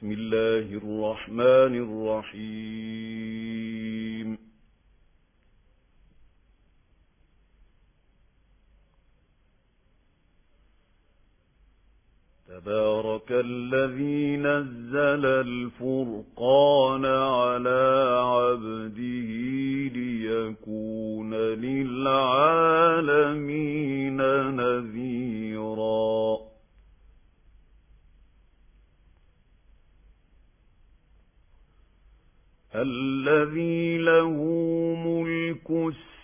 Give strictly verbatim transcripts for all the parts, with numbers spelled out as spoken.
بسم الله الرحمن الرحيم تبارك الذي نزل الفرقان على عبده ليكون للعالمين نذيرا الذي له ملك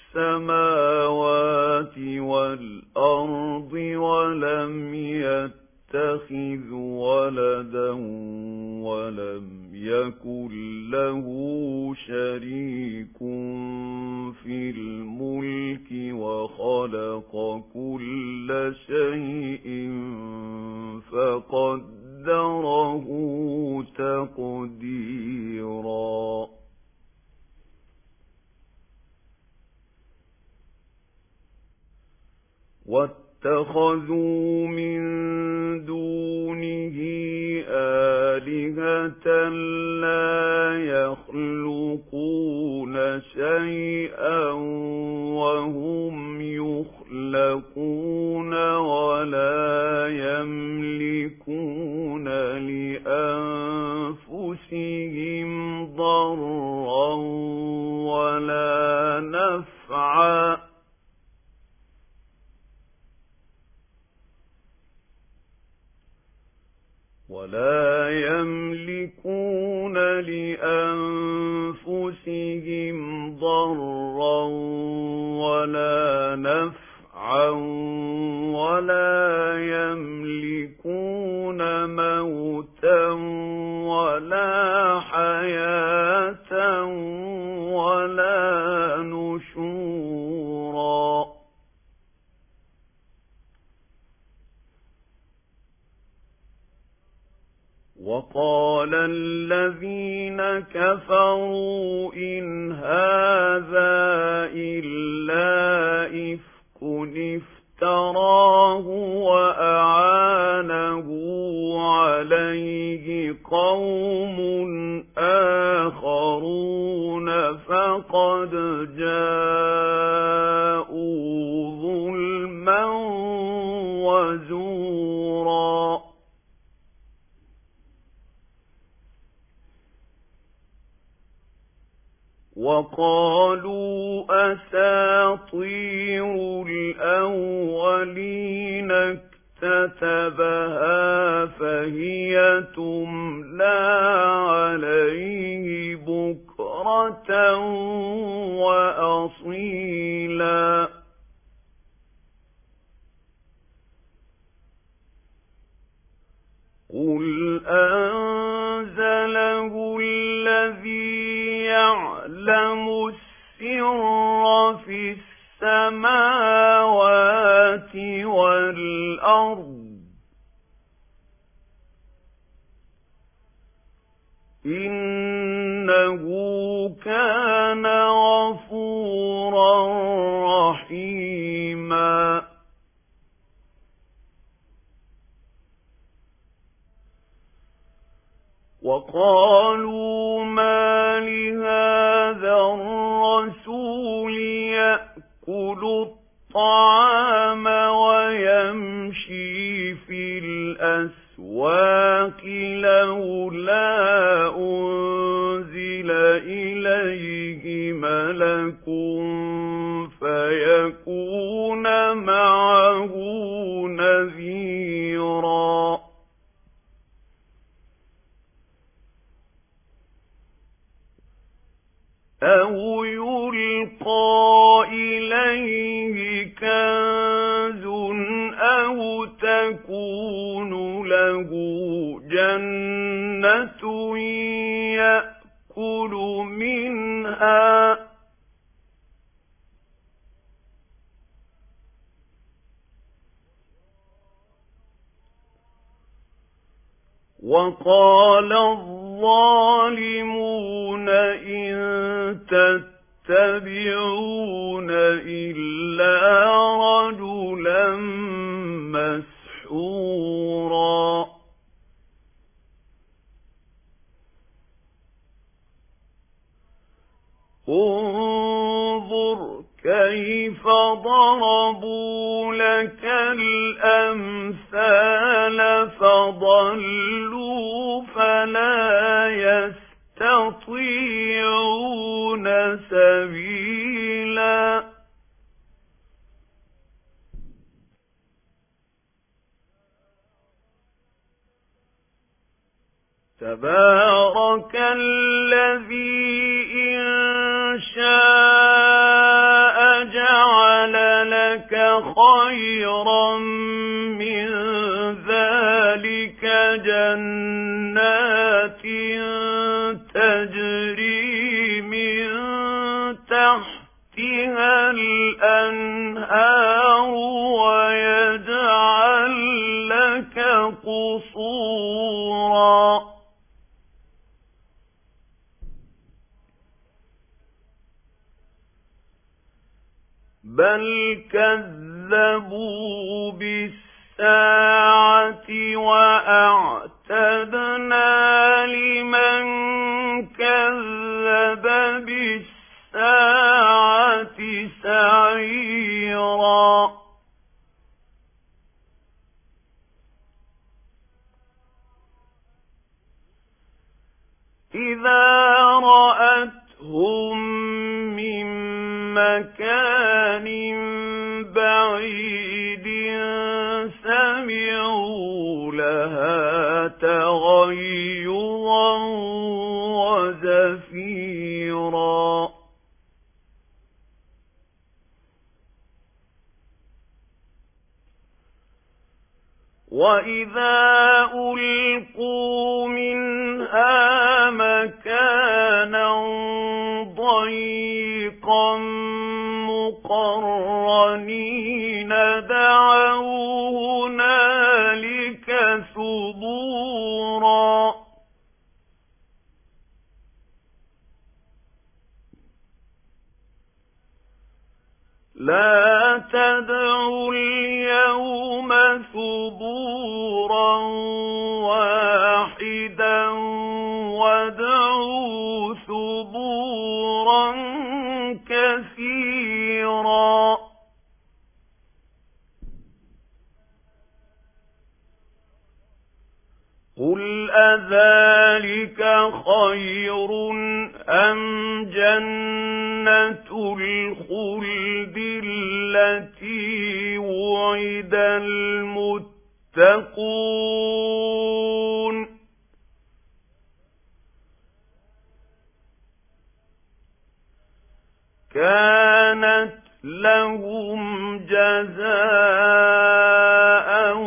السماوات والأرض ولم يتخذ ولدا ولم يكن له شريك في الملك وخلق كل شيء فقدره تقديرا واتخذوا من دونه آلهة لا يخلقون شيئا وهم يخلقون ولا يملكون لأنفسهم ضرا ولا نفعا ولا يملكون لأنفسهم ضرا ولا نفعا ولا يملكون موتا ولا حياة ولا نشورا وقال الذين كفروا إن هذا إلا إفك افتراه وأعانه عليه قوم آخرون فقد جاءوا ظلما وزورا وقالوا أساطير الأولين اكتتبها فهي تملى عليه بكرة وأصيلا قل أنزله الذي يعلم السر في السماوات والأرض إنه كان غفورا رحيما وقالوا ما لهذا الرسول يأكل الطعام ويمشي في الأسواق لولا أنزل إليه ملك فيكون معه نذيرا أو يلقى إليه كنز أو تكون له جنة يأكل منها وقال الظالمون إن تتبعون إلا رجلا مسحورا انظر كيف ضربوا لك الأمثال فضلوا فلا يستطيعون سبيلا تبارك الذي إن شاء جعل لك خيرا من ذلك جنات تجري من تحتها الأنهار ويجعل لك قصورا بل كذبوا بالساعة وأعتدنا لمن كذب بالساعة سعيرا إذا رأتهم من مكان بعيد سمعوا لها تغيظا وزفيرا وإذا ألقوا منها مكانا ضيقا مقرنين دعوا هنالك ثبورا لا تدعوا اليوم ثبورا واحدا وادعوا ثبورا كثيرا قل أذلك خير أم جنة الخلد التي وعد المتقون كانت لهم جزاء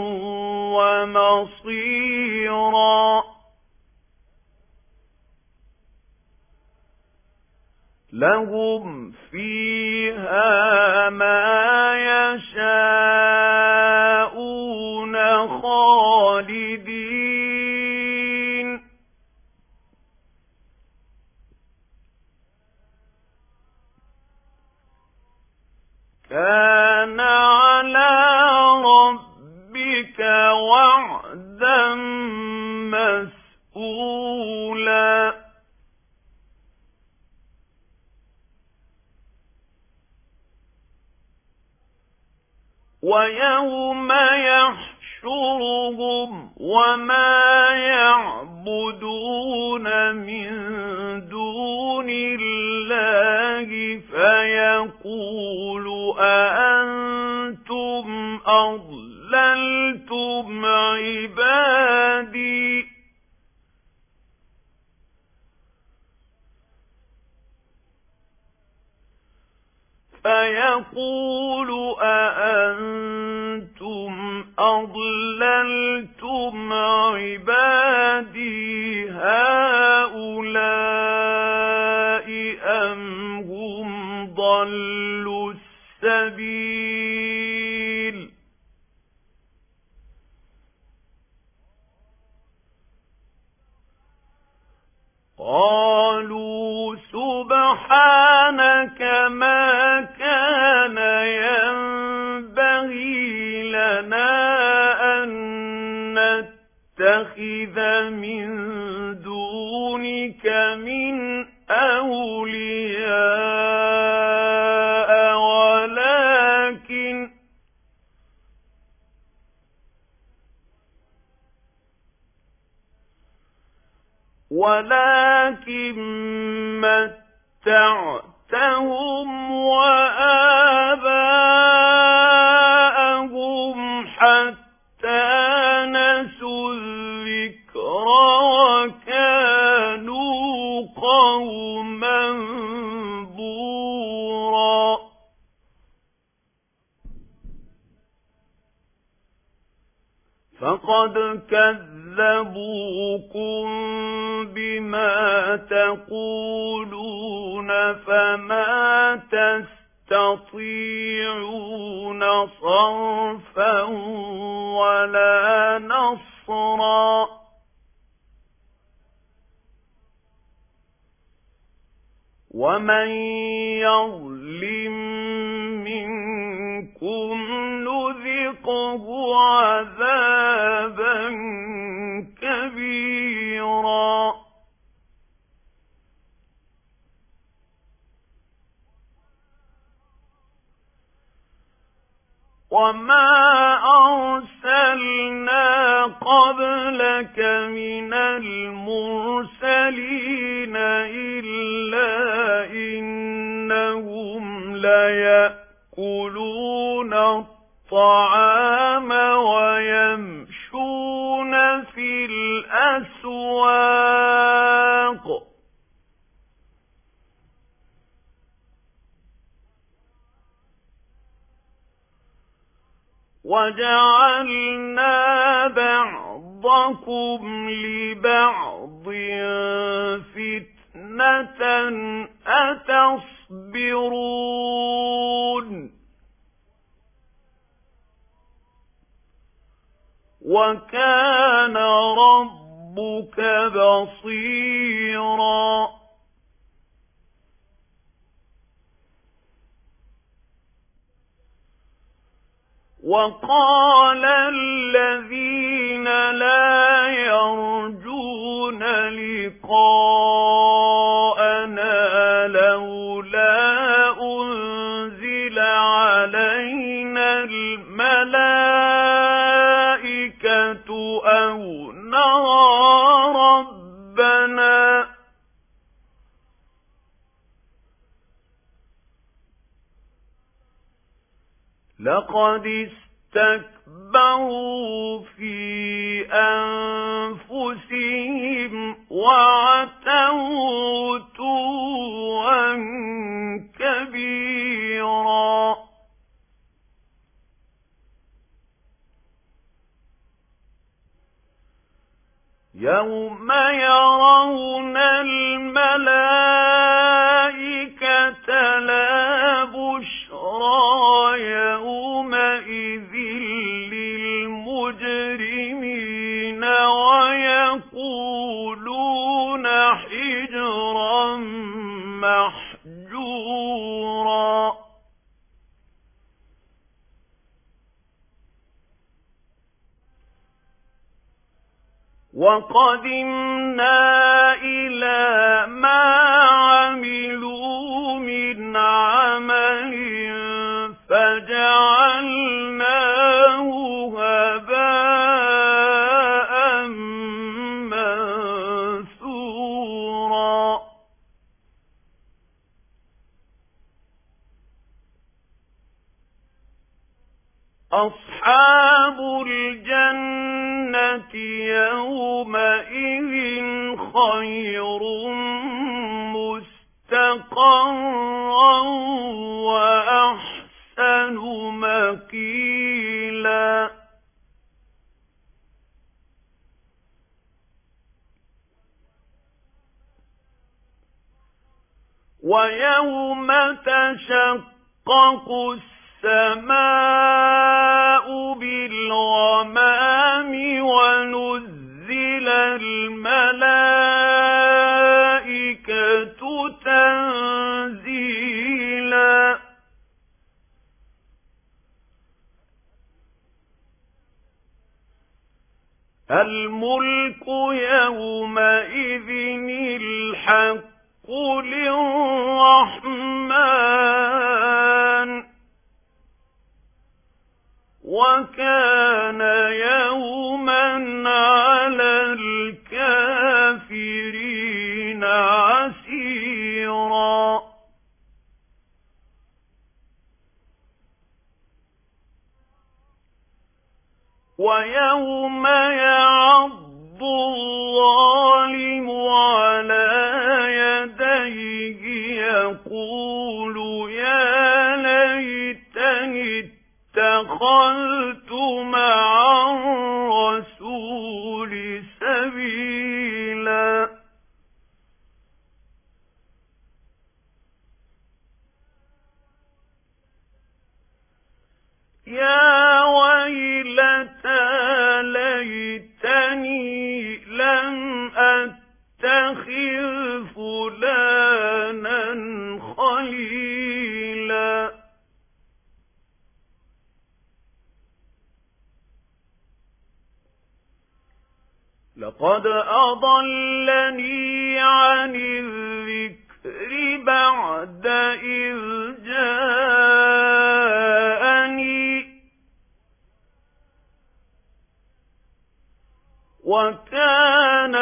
ومصيرا لهم فيها ما يشاءون خالدين كان على ربك وعدا مسئولا ويوم يحشرهم وما يعبدون من دون الله فيقول أأنتم أضللتم عبادي فيقول أأنتم أضللتم عبادي هؤلاء أم هم ضلوا السبيل قالوا سبحانك ما كان ينبغي لنا أن نتخذ من دونك من أولياء ولكن متعتهم وآباءهم حتى نسوا الذكر وكانوا قوما بورا. فقد كذبوكم بما تقولون فما تستطيعون صرفا ولا نصرا. ومن يظلم منكم نذقه عذابا كبيرا. وما أرسلنا قبلك من المرسلين إلا إنهم ليأكلون الطعام ويمشون في الأسواق وجعلنا بعضكم لبعض فتنة أتصبرون وكان ربك بصيرا. وقال الذين لا يرجون لقاءنا لولا أنزل علينا الملائكة أو نرى ربنا لقد استكبروا في أنفسهم وعتوا عتوا كبيرا. يوم يرون الملائكة لا بشرى يومئذ للمجرمين ويقولون حجرا محجورا. وقدمنا إلى ما عملوا من عمل فجعلناه هباء منثورا. أصحاب الجنة يومئذ خير مستقرا وأحسن مقيلا. ويوم تشقق السماء بالغمام ونزل الملائكة تنزيلا. الملك يومئذ الحق للرحمن وكان يوما على الكافرين يوم يعض الظالم على يديه يقول يا ليتني اتخذت مع الرسول سبيلا يا ويلتى ليتني لم أتخذ فلانا خليلا لقد أضلني عن الذكر بعد إذ جاءني وكان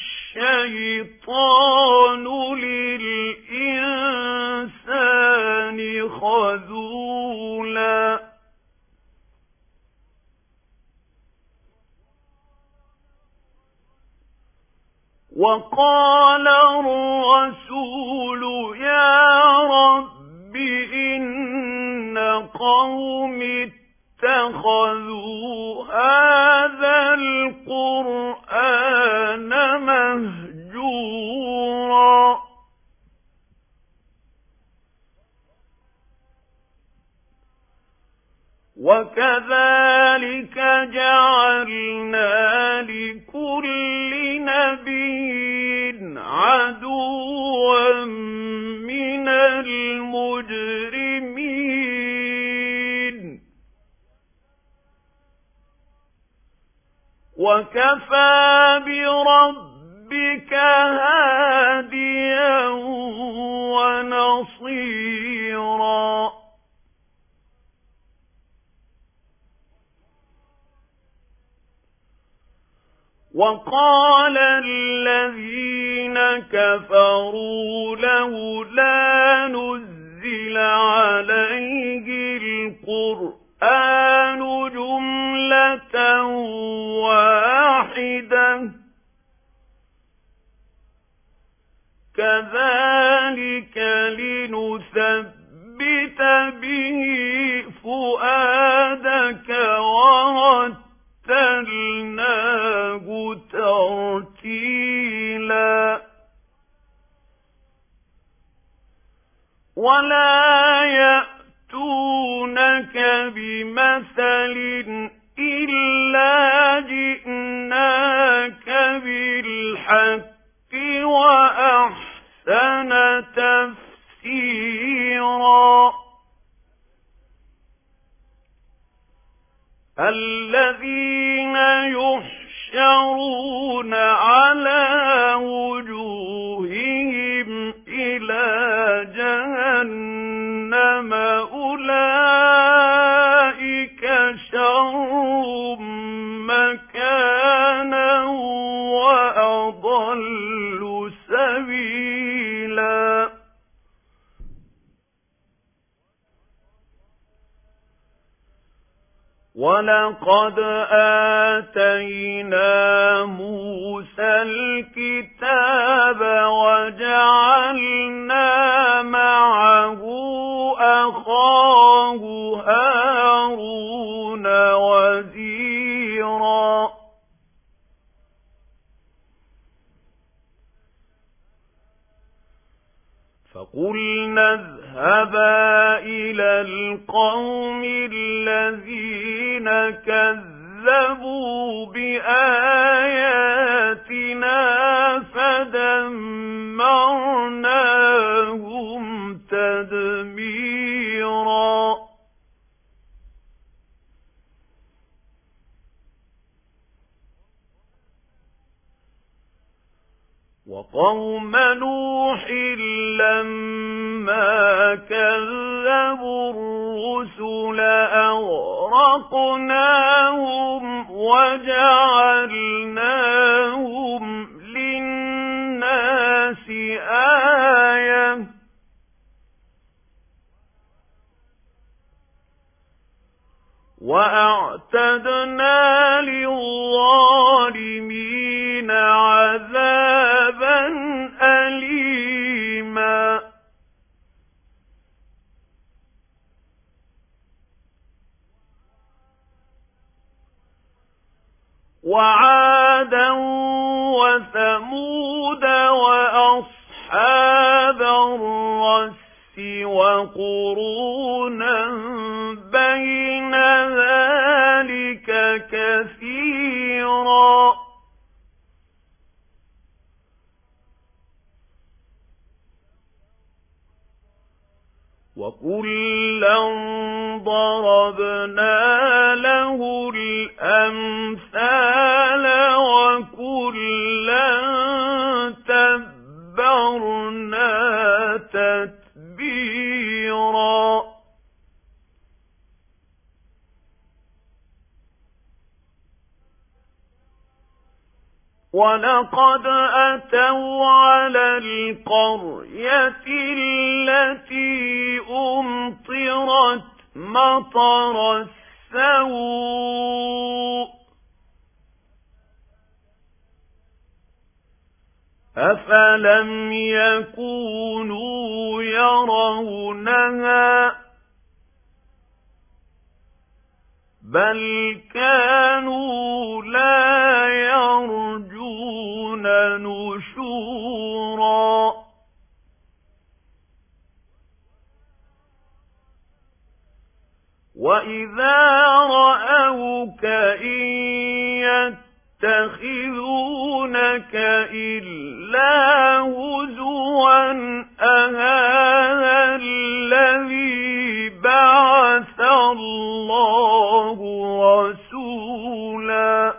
الشيطان للإنسان خذولا وقال الرسول يا رب إن قوم اتخذوا هذا القرآن مهجورا وكذلك جعلنا لكل نبي عدوا من المجرمين وكفى بربك هاديا ونصيرا وقال الذين كفروا لولا نزل عليه القرآن جملة واحدة كذلك لنثبت به فؤادك ورتلناه ترتيلا ولا يأتونك بمثل إلا جئناك بالحق وأحسن تفسيرا الذين يحشرون على وجوههم إلى جهنم أولئك شر مكانا وأضل سبيلا ولقد آتينا موسى الكتاب وجعلنا معه أخاه هارون وزيرا فقلنا اذهبا إلى القوم الذين كذبوا بآياتنا فدمرناهم تدميرا وقوم نوح لما كذبوا الرسل أغرقناهم وجعلناهم للناس آية وأعتدنا للظالمين وعادا وثمود وأصحاب الرس وقرونا بين ذلك كثيرا وكلا ضربنا له الأمثال وكلا تبرنا تتبيرا ولقد أتوا على القرية التي أمطرت مطر السوء أفلم يكونوا يرونها بل كانوا لا يرجون نشورا وإذا رأوك إن يتخذونك إلا هزوا أهذا الذي بعث الله رسولا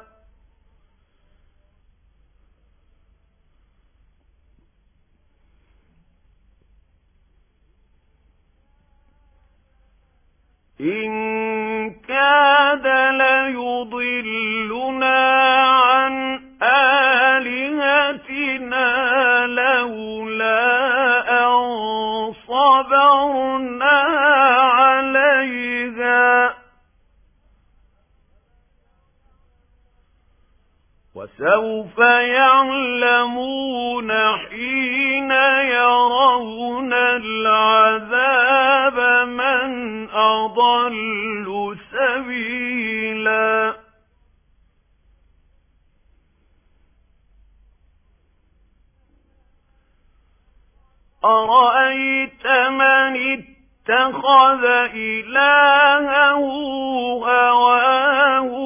إن كاد ليضلنا عن آلهتنا لولا أن صبرنا عليها وسوف يعلمون حين يرون العذاب من أضل سبيلا أرأيت من اتخذ إلهه هواه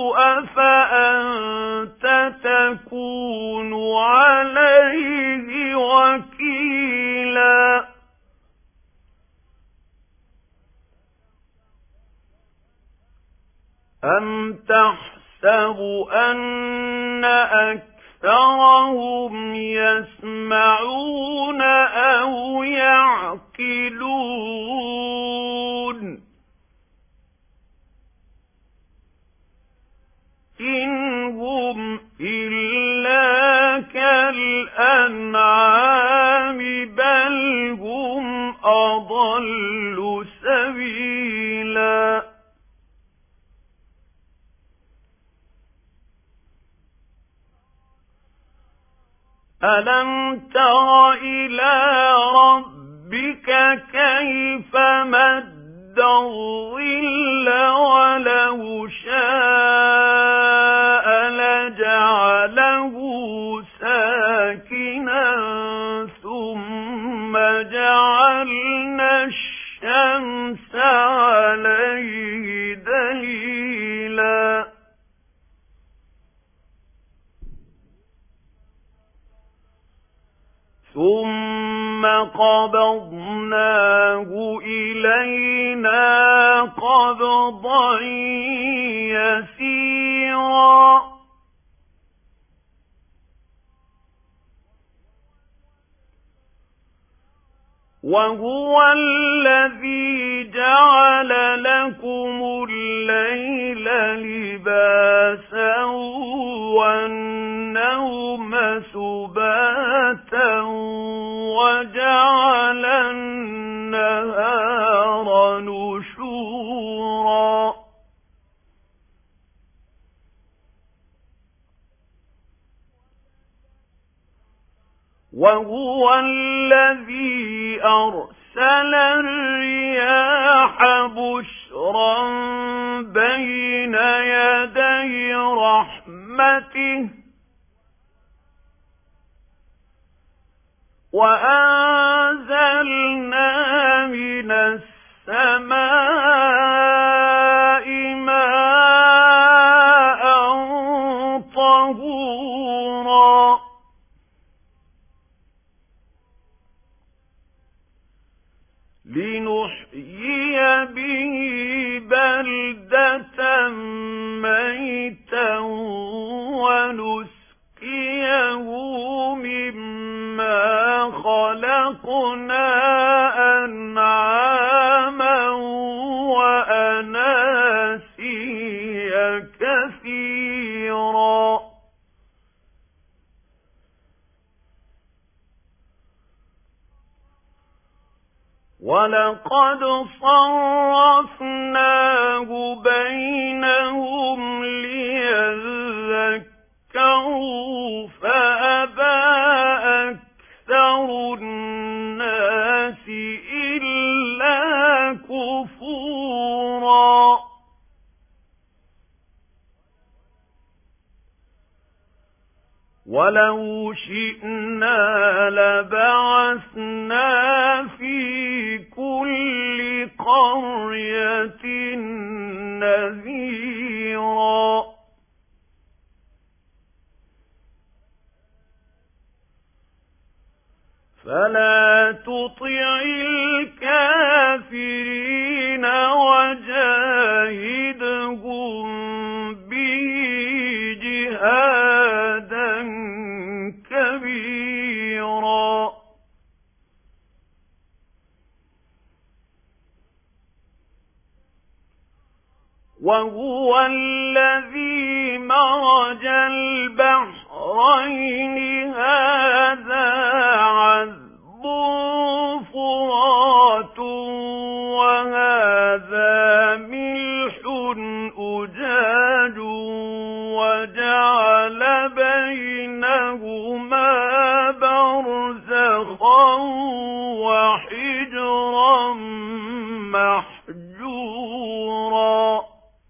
أفأنت تكون عليه وكيلا أم تحسب أن أكثرهم يسمعون أو يعقلون إن هم إلا كالأنعام بل هم أضل سبيلا ألم تر إلى ربك كيف مد الظل ولو شاء لجعله ساكنا ثم جعلنا الشمس عليه دليلا ثم قبضناه إلينا قبضا يسيرا وهو الذي جعل لكم الليل لباسا والنوم سباتا وجعل النهار نشورا وهو الذي أرسل الرياح بشرا بين يدي رحمته رحمته وأنزلنا من السماء ماء طهورا لنحيي به بلدة ميتا ونسقيه مما خلقنا أنعاما وأناسيا كثيرا ولقد صرفناه بينهم ليذكروا فأبى أكثر الناس إلا كفورا ولو شئنا لبعثنا في كل قرية نذيرا فلا تطع الكافرين وجاهدهم به جهادا كبيرا وهو الذي مرج البحرين هذا عذب فرات وهذا ملح أجاج وجعل بينهما برزخا وحجرا محجورا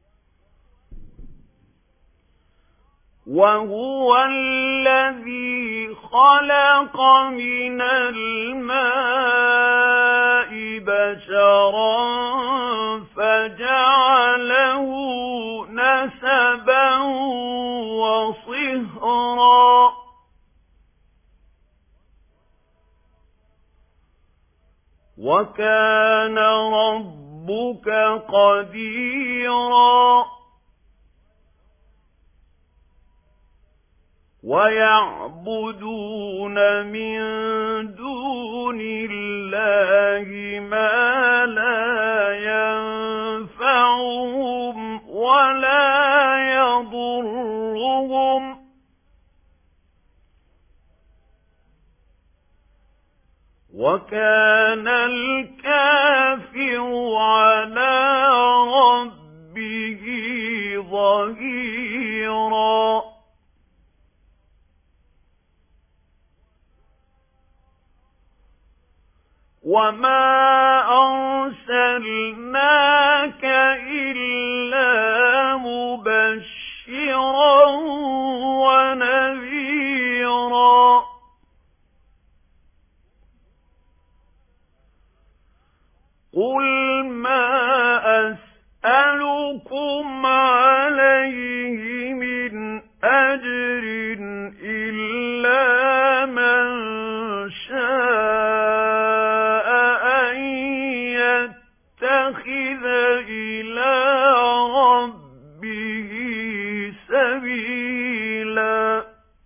وهو الذي خلق من الماء بشرا فجعله نسبا وصهرا وكان ربك قديرا ويعبدون من دون الله ما لا ينفعهم ولا يضرهم وكان الكافر على ربه ظهيرا وما أرسلناك إلا مبشرا ونذيرا قل ما أسألكم عليه من أجر إلا من شاء أن يتخذ إلى ربه سبيلا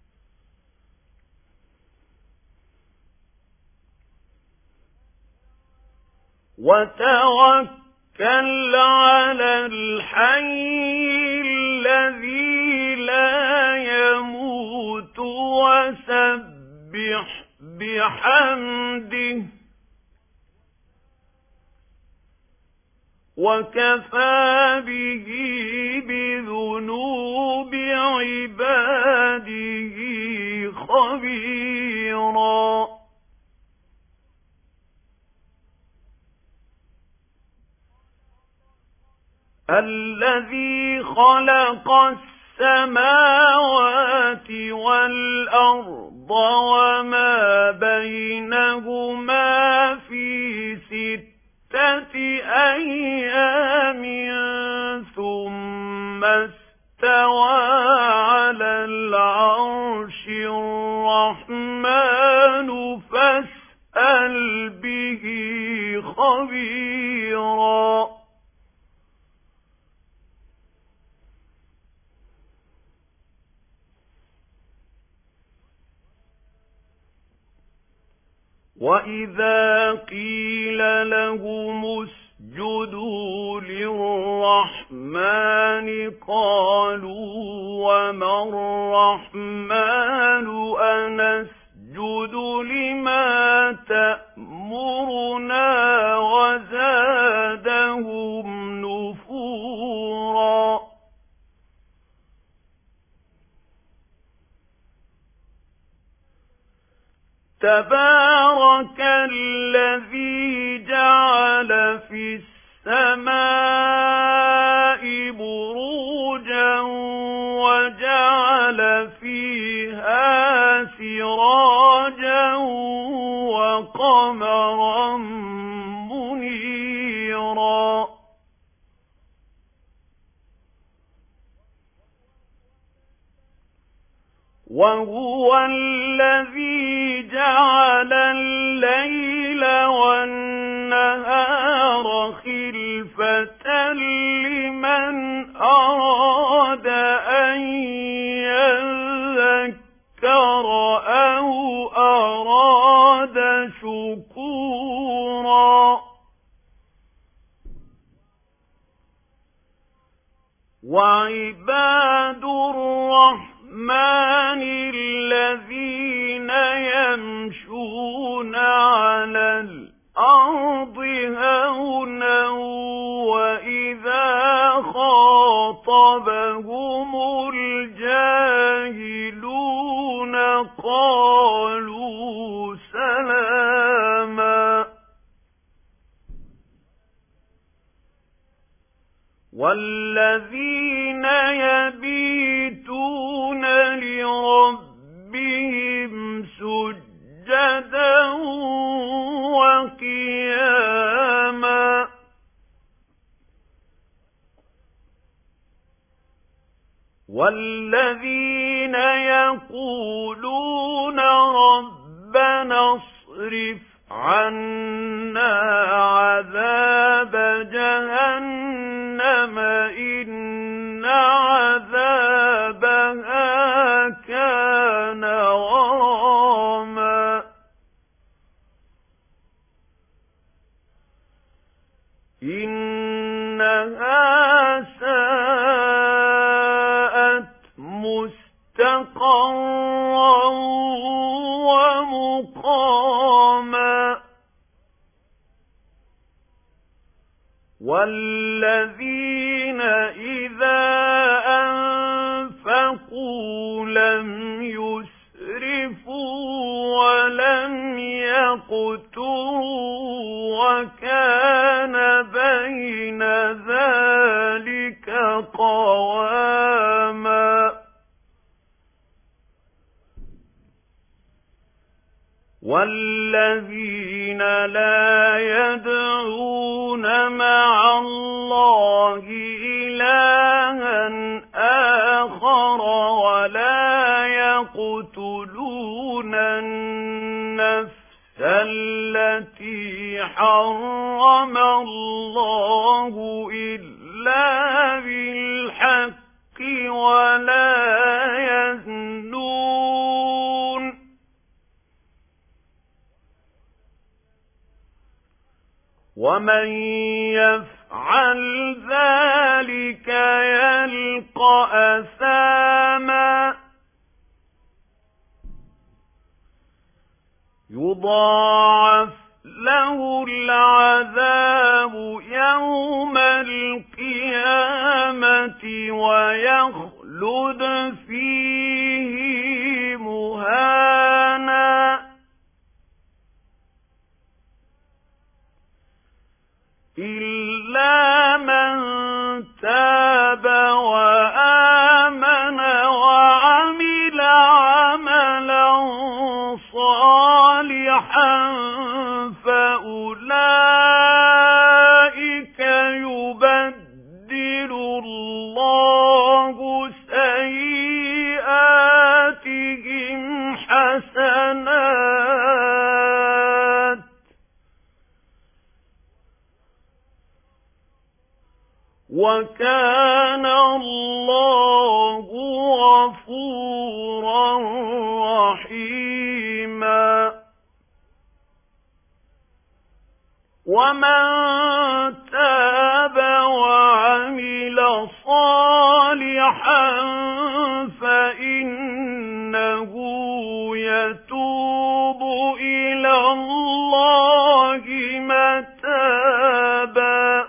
وتوكل على الحي الذي لا يموت وسبح بحمده وكفى به بذنوب عباده خبيرا الذي خلق السماوات والأرض وما بينهما في ستة أيام ثم استوى على العرش الرحمن فاسأل به خبيرا. وَإِذَا قِيلَ لَهُمُ اسْجُدُوا لِلرَّحْمَنِ قَالُوا وَمَا الرَّحْمَنُ أَنَسْجُدُ لِمَا تَأْمُرُنَا وَزَادَهُمْ نُفُورًا. تبارك الذي جعل في السماء بروجا وجعل فيها سراجا وقمرا منيرا. وهو الذي جعل الليل والنهار خلفة لمن أراد أن يذكر أو أراد شكورا. وعباد الرحمن الرحمن الذين يمشون على الأرض هونا وإذا خاطبهم الجاهلون قالوا سلاما. والذين يبيتون لربهم سجدا وقياما. والذين يقولون ربنا اصرف عنا عذاب جهنم إن عذابها كان غراما. إنها ساءت مستقرا ومقاما. والذين إذا أنفقوا لم يسرفوا ولم يقتروا وكان بين ذلك قواما. والذين لا يدعون مع الله إلها آخر ولا يقتلون النفس التي حرم الله إلا بالحق ولا يزنون. ومن يفعل ذلك يلقى أثاما يضاعف له العذاب يوم القيامة ويخلد فيه مهانا إلا من تاب وآمن وَكَانَ اللَّهُ غَفُورًا رَّحِيمًا وَمَن تَابَ وَعَمِلَ صَالِحًا فَإِنَّهُ يَتُوبُ إِلَى اللَّهِ مَتَابًا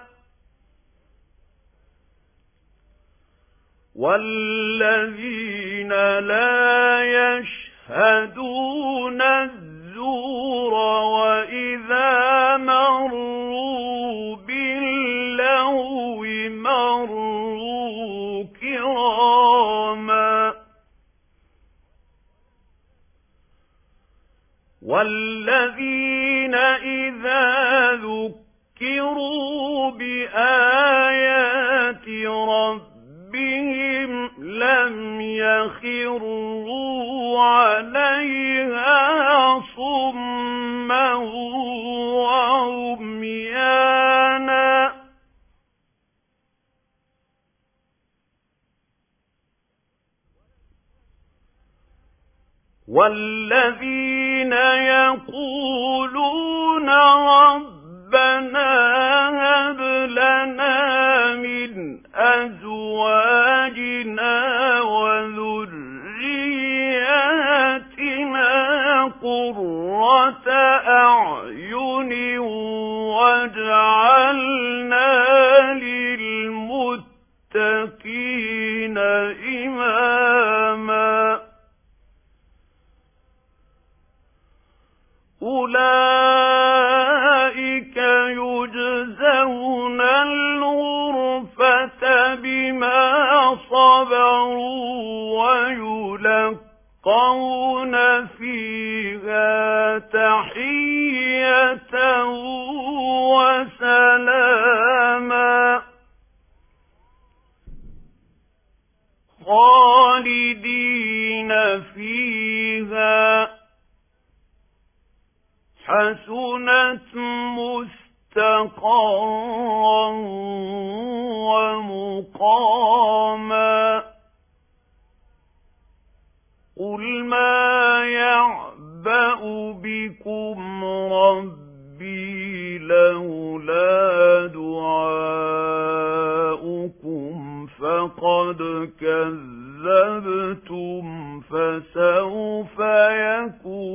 وَالَّذِينَ لَا يَشْهَدُونَ الزُّورَ وَإِذَا مَرُّوا بِاللَّغْوِ مَرُّوا كِرَامًا وَالَّذِينَ إِذَا ذُكِّرُوا بِآيَاتِ رَبِّهِمْ لَمْ يَخِرُّوا عَلَيْهَا صُمًّا وَعُمْيَانًا وَالَّذِينَ يَقُولُونَ رَبَّنَا هَبْ لَنَا مِنْ أَزْوَاجِنَا وَذُرِّيَّاتِنَا قُرَّةَ أَعْيُنٍ وَاجْعَلْنَا لِلْمُتَّقِينَ إِمَامًا أُولَئِكَ يُجْزَوْنَ الْغُرْفَةَ بِمَا صَبَرُوا وَيُلَقَّوْنَ فِيهَا تَحِيَّةً وَسَلَامًا خَالِدِينَ فِيهَا حَسُنَتْ مُسْتَقَرًّا وَمُقَامًا قُلْ مَا يَعْبَأُ بِكُمْ رَبِّي لَوْلَا دُعَاؤُكُمْ فَقَدْ كَذَّبْتُمْ فَسَوْفَ يَكُونُ